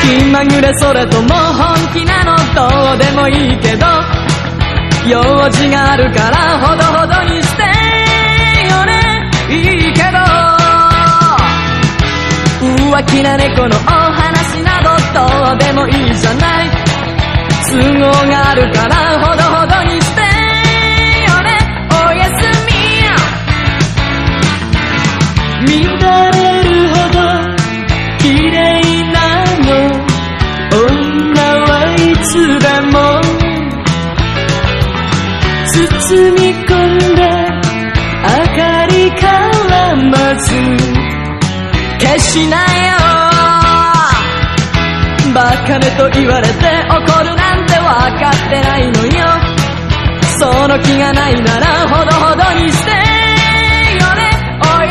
気まぐれそれとも本気なのどうでもいいけど用事があるからほどほどにしてよね。いいけど浮気な猫のお話などどうでもいいじゃない。都合があるからほどほどにしてよね。おやすみ。乱れるほど綺麗なの女はいつでも包み込んで明かりからまず消しなよ。バカねと言われて怒るなんて分かってないのよ。その気がないならほどほどにして